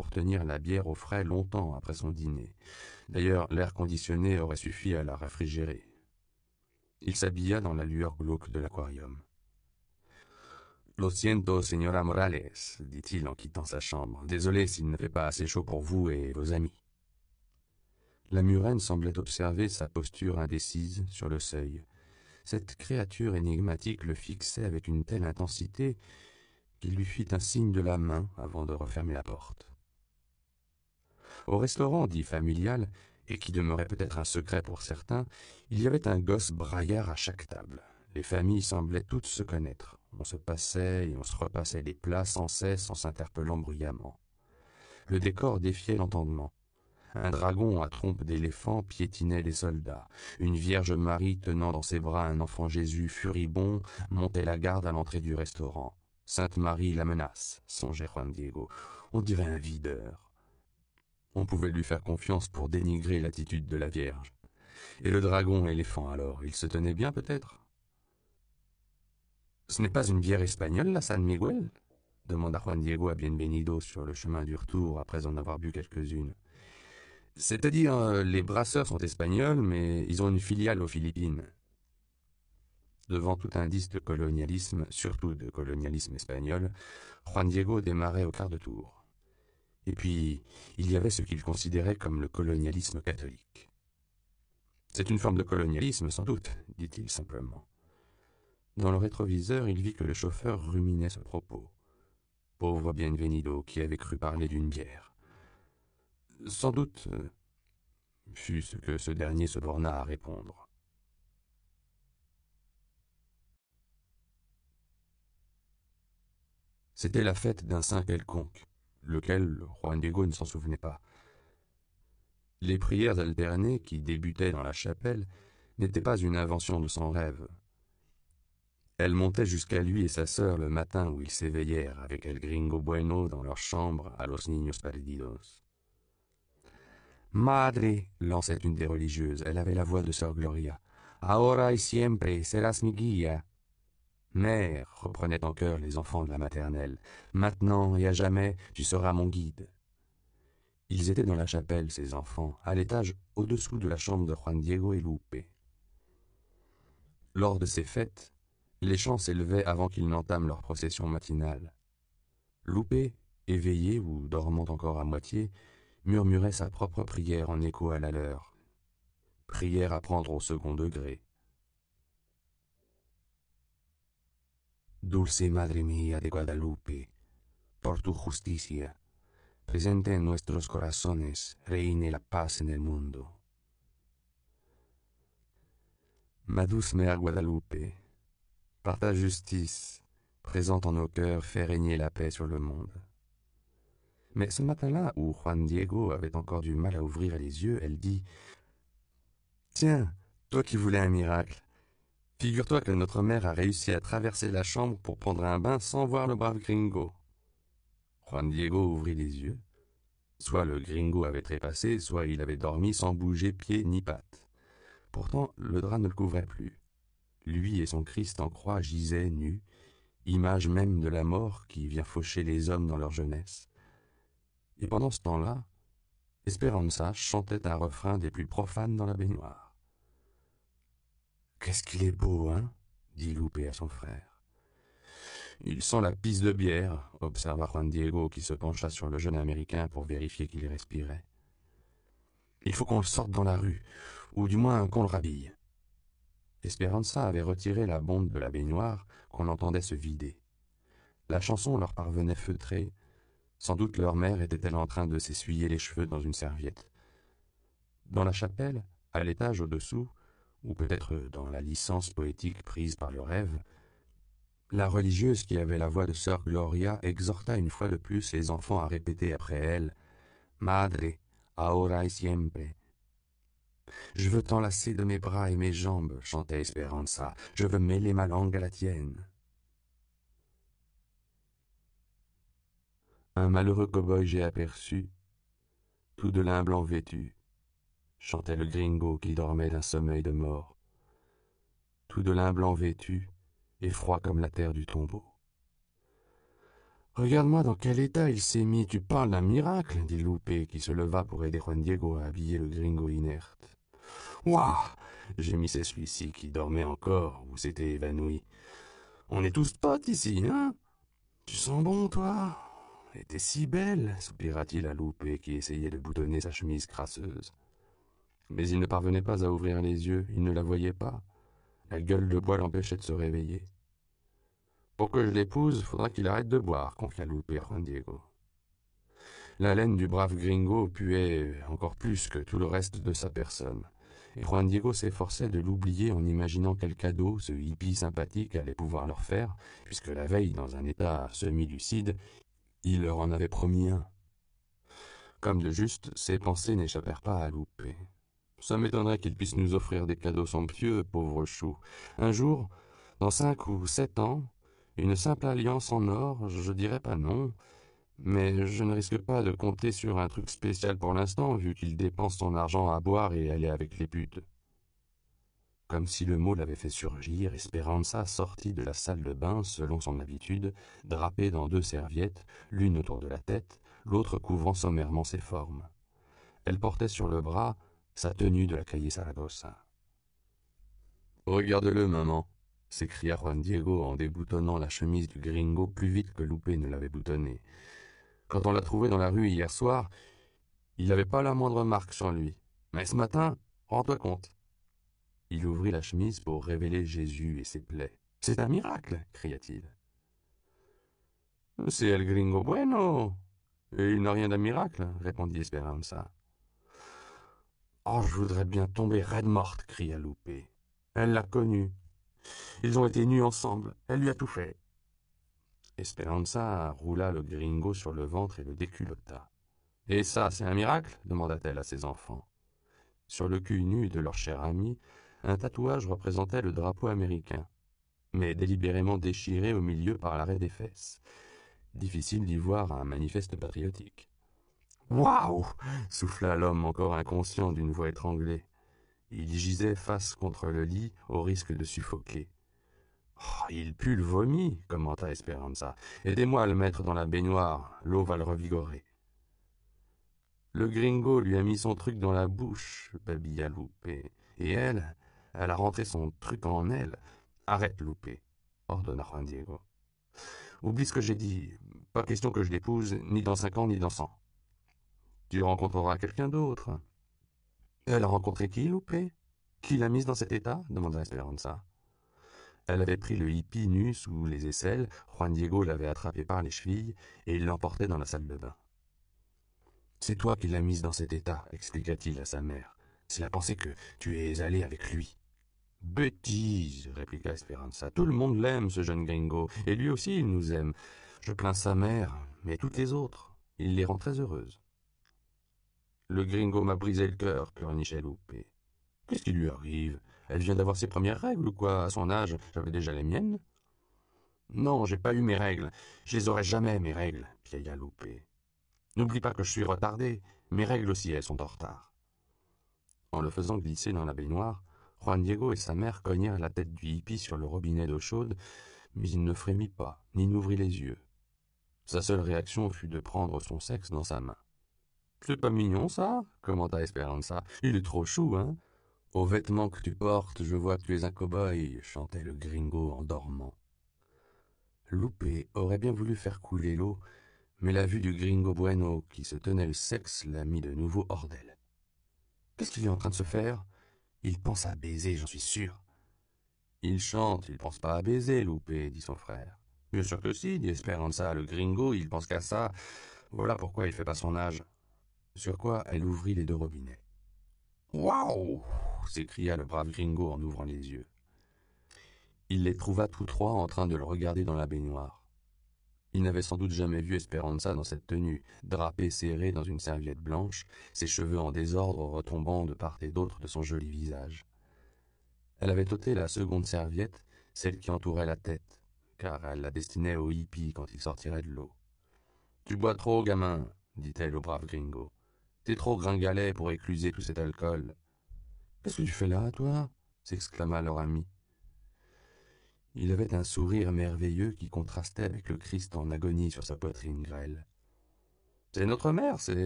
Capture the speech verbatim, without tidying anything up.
pour tenir la bière au frais longtemps après son dîner. D'ailleurs, l'air conditionné aurait suffi à la réfrigérer. Il s'habilla dans la lueur glauque de l'aquarium. « Lo siento, señora Morales, dit-il en quittant sa chambre. Désolé s'il ne fait pas assez chaud pour vous et vos amis. » La murène semblait observer sa posture indécise sur le seuil. Cette créature énigmatique le fixait avec une telle intensité qu'il lui fit un signe de la main avant de refermer la porte. Au restaurant dit familial, et qui demeurait peut-être un secret pour certains, il y avait un gosse braillard à chaque table. Les familles semblaient toutes se connaître. On se passait et on se repassait les plats sans cesse en s'interpellant bruyamment. Le décor défiait l'entendement. Un dragon à trompe d'éléphant piétinait les soldats. Une Vierge Marie tenant dans ses bras un enfant Jésus furibond montait la garde à l'entrée du restaurant. Sainte Marie la menace, songeait Juan Diego. On dirait un videur. On pouvait lui faire confiance pour dénigrer l'attitude de la Vierge. Et le dragon éléphant alors, il se tenait bien peut-être? « Ce n'est pas une bière espagnole, la San Miguel ?» demanda Juan Diego à Bienvenido sur le chemin du retour après en avoir bu quelques-unes. « C'est-à-dire, euh, les brasseurs sont espagnols, mais ils ont une filiale aux Philippines. » Devant tout indice de colonialisme, surtout de colonialisme espagnol, Juan Diego démarrait au quart de tour. Et puis, il y avait ce qu'il considérait comme le colonialisme catholique. « C'est une forme de colonialisme, sans doute, » dit-il simplement. Dans le rétroviseur, il vit que le chauffeur ruminait ce propos. Pauvre Bienvenido, qui avait cru parler d'une bière. « Sans doute, euh, fut ce que ce dernier se borna à répondre. C'était la fête d'un saint quelconque, lequel Juan Diego ne s'en souvenait pas. Les prières alternées qui débutaient dans la chapelle n'étaient pas une invention de son rêve. Elles montaient jusqu'à lui et sa sœur le matin où ils s'éveillèrent avec El Gringo Bueno dans leur chambre à Los Niños Perdidos. Madre, lançait une des religieuses, elle avait la voix de sœur Gloria. Ahora y siempre serás mi guía. Mère, reprenaient en chœur les enfants de la maternelle, maintenant et à jamais, tu seras mon guide. Ils étaient dans la chapelle, ces enfants, à l'étage au-dessous de la chambre de Juan Diego et Lupe. Lors de ces fêtes, les chants s'élevaient avant qu'ils n'entament leur procession matinale. Lupe, éveillée ou dormant encore à moitié, murmurait sa propre prière en écho à la leur. Prière à prendre au second degré. Dulce Madre mía de Guadalupe, por tu justicia, presente en nuestros corazones, reine la paz en el mundo. Ma douce mère Guadalupe, par ta justice, présente en nos cœurs, fais régner la paix sur le monde. Mais ce matin-là, où Juan Diego avait encore du mal à ouvrir les yeux, elle dit « Tiens, toi qui voulais un miracle, figure-toi que notre mère a réussi à traverser la chambre pour prendre un bain sans voir le brave gringo. » Juan Diego ouvrit les yeux. Soit le gringo avait trépassé, soit il avait dormi sans bouger pied ni patte. Pourtant, le drap ne le couvrait plus. Lui et son Christ en croix gisaient nus, image même de la mort qui vient faucher les hommes dans leur jeunesse. Et pendant ce temps-là, Esperanza chantait un refrain des plus profanes dans la baignoire. « Qu'est-ce qu'il est beau, hein ?» dit Lupe à son frère. « Il sent la pisse de bière, » observa Juan Diego qui se pencha sur le jeune Américain pour vérifier qu'il respirait. « Il faut qu'on le sorte dans la rue, ou du moins qu'on le rhabille. » Esperanza avait retiré la bonde de la baignoire qu'on entendait se vider. La chanson leur parvenait feutrée. Sans doute leur mère était-elle en train de s'essuyer les cheveux dans une serviette. Dans la chapelle, à l'étage au-dessous, ou peut-être dans la licence poétique prise par le rêve, la religieuse qui avait la voix de sœur Gloria exhorta une fois de plus les enfants à répéter après elle « Madre, ahora y siempre ». « Je veux t'enlacer de mes bras et mes jambes », chantait Esperanza. « Je veux mêler ma langue à la tienne. » Un malheureux cow-boy j'ai aperçu, tout de lin blanc vêtu, chantait le gringo qui dormait d'un sommeil de mort. Tout de lin blanc vêtu, et froid comme la terre du tombeau. Regarde-moi dans quel état il s'est mis, tu parles d'un miracle, dit Lupe, qui se leva pour aider Juan Diego à habiller le gringo inerte. Ouah, gémissait celui-ci qui dormait encore ou s'était évanoui. On est tous potes ici, hein? Tu sens bon, toi? Et t'es si belle, soupira-t-il à Lupe qui essayait de boutonner sa chemise crasseuse. Mais il ne parvenait pas à ouvrir les yeux, il ne la voyait pas. La gueule de bois l'empêchait de se réveiller. Pour que je l'épouse, faudra qu'il arrête de boire, confia Lupe à Juan Diego. La laine du brave gringo puait encore plus que tout le reste de sa personne, et Juan Diego s'efforçait de l'oublier en imaginant quel cadeau ce hippie sympathique allait pouvoir leur faire, puisque la veille, dans un état semi-lucide, il leur en avait promis un. Comme de juste, ses pensées n'échappèrent pas à Lupe. Ça m'étonnerait qu'il puisse nous offrir des cadeaux somptueux, pauvre chou. Un jour, dans cinq ou sept ans, une simple alliance en or, je dirais pas non, mais je ne risque pas de compter sur un truc spécial pour l'instant, vu qu'il dépense son argent à boire et aller avec les putes. Comme si le mot l'avait fait surgir, Esperanza sortit de la salle de bain selon son habitude, drapée dans deux serviettes, l'une autour de la tête, l'autre couvrant sommairement ses formes. Elle portait sur le bras sa tenue de la Calle Saragossa. « Regarde-le, maman !» s'écria Juan Diego en déboutonnant la chemise du gringo plus vite que Lupe ne l'avait boutonnée. Quand on l'a trouvé dans la rue hier soir, il n'avait pas la moindre marque sur lui. Mais ce matin, rends-toi compte. Il ouvrit la chemise pour révéler Jésus et ses plaies. « C'est un miracle !» cria-t-il. « C'est El Gringo Bueno !» « Et il n'a rien d'un miracle !» répondit Esperanza. « Oh, je voudrais bien tomber raide morte !» cria Lupe. Elle l'a connu. Ils ont été nus ensemble. Elle lui a tout fait. Esperanza roula le gringo sur le ventre et le déculotta. « Et ça, c'est un miracle ?» demanda-t-elle à ses enfants. Sur le cul nu de leur cher ami, un tatouage représentait le drapeau américain, mais délibérément déchiré au milieu par l'arrêt des fesses. Difficile d'y voir un manifeste patriotique. « Waouh !» souffla l'homme encore inconscient d'une voix étranglée. Il gisait face contre le lit, au risque de suffoquer. Oh, « Il pue le vomi !» commenta Esperanza. « Aidez-moi à le mettre dans la baignoire, l'eau va le revigorer. » Le gringo lui a mis son truc dans la bouche, babilla Lupe. Et elle, elle a rentré son truc en elle. Arrête, Lupe, ordonna Juan Diego. Oublie ce que j'ai dit. Pas question que je l'épouse, ni dans cinq ans, ni dans cent. Tu rencontreras quelqu'un d'autre. Elle a rencontré qui, Lupe? Qui l'a mise dans cet état? Demanda Esperanza. Elle avait pris le hippie nu sous les aisselles, Juan Diego l'avait attrapé par les chevilles, et il l'emportait dans la salle de bain. C'est toi qui l'as mise dans cet état, expliqua-t-il à sa mère. C'est la pensée que tu es allé avec lui. Bêtise, répliqua Esperanza. Tout le monde l'aime, ce jeune gringo, et lui aussi il nous aime. Je plains sa mère, mais toutes les autres, il les rend très heureuses. Le gringo m'a brisé le cœur, pleurnichait Lupe. Qu'est-ce qui lui arrive? Elle vient d'avoir ses premières règles ou quoi? À son âge, j'avais déjà les miennes. Non, j'ai pas eu mes règles. Je les aurai jamais, mes règles, piailla Lupe. N'oublie pas que je suis retardé. Mes règles aussi, elles sont en retard. En le faisant glisser dans la baignoire, Juan Diego et sa mère cognèrent la tête du hippie sur le robinet d'eau chaude, mais il ne frémit pas, ni n'ouvrit les yeux. Sa seule réaction fut de prendre son sexe dans sa main. « C'est pas mignon, ça ?» commenta Esperanza. « Il est trop chou, hein ?»« Aux vêtements que tu portes, je vois que tu es un cow-boy, » chantait le gringo en dormant. Lupe aurait bien voulu faire couler l'eau, mais la vue du gringo bueno qui se tenait le sexe l'a mis de nouveau hors d'elle. « Qu'est-ce qu'il est en train de se faire ? Il pense à baiser, j'en suis sûr. »« Il chante, il pense pas à baiser, Lupe, » dit son frère. « Bien sûr que si, dit Esperanza, le gringo, il pense qu'à ça. Voilà pourquoi il fait pas son âge. » Sur quoi elle ouvrit les deux robinets. « Waouh !» s'écria le brave gringo en ouvrant les yeux. Il les trouva tous trois en train de le regarder dans la baignoire. Il n'avait sans doute jamais vu Esperanza dans cette tenue, drapée serrée dans une serviette blanche, ses cheveux en désordre retombant de part et d'autre de son joli visage. Elle avait ôté la seconde serviette, celle qui entourait la tête, car elle la destinait au hippie quand il sortirait de l'eau. « Tu bois trop, gamin, » dit-elle au brave gringo. « T'es trop gringalet pour écluser tout cet alcool. »« Qu'est-ce que tu fais là, toi ?» s'exclama leur ami. Il avait un sourire merveilleux qui contrastait avec le Christ en agonie sur sa poitrine grêle. « C'est notre mère, c'est